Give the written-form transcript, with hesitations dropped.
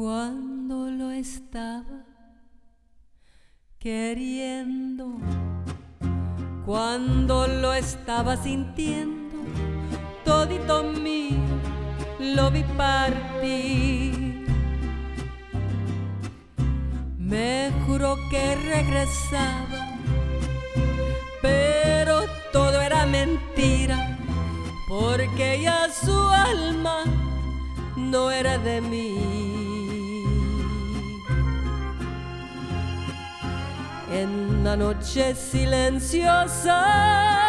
Cuando lo estaba queriendo, cuando lo estaba sintiendo, todito mío lo vi partir. Me juró que regresaba, pero todo era mentira, porque ya su alma no era de mí. En la noche silenciosa